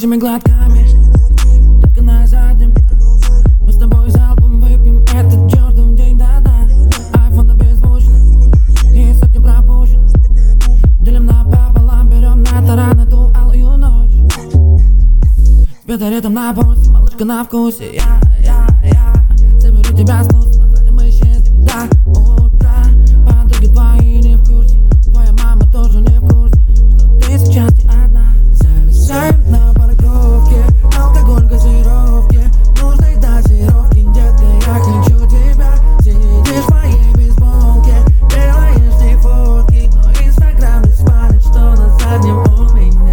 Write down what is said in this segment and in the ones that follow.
большими глотками. Детка на заднем. Мы с тобой залпом выпьем этот чертов день, да-да. Айфон беззвучно и сотни пропущено. Делим напополам, берем на таран эту алую ночь. Спета ритм на пульсе, малышка на вкусе. Я заберу тебя с туса, на сзади мы исчезнем до утра. Подруги твои не в курсе, твоя мама тоже не в курсе, что ты сейчас не одна. Зависаем на парковке, алкоголь, газировки, нужной дозировки. Детка, я хочу тебя. Сидишь в моей бейсболке, делаешь не фотки, но Инстаграм не спалит, что на заднем у меня.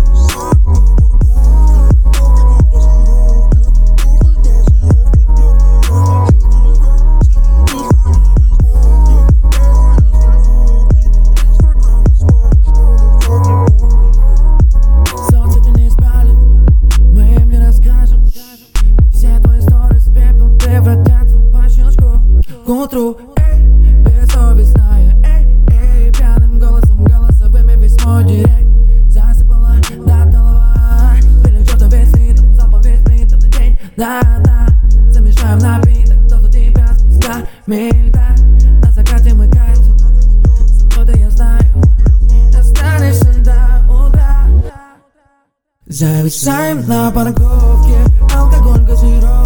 К утру, бессовестная, пьяным голосом, голосовыми весь мой директ засыпала до толова. Перелечёта весь ритм, залпом весь ритм на день, да-да. Замешаем напиток, дозу тебя звездами льда. На закате мы катим, со мной-то я знаю, останешься до утра. Зависаем на парковке, алкоголь, газировка.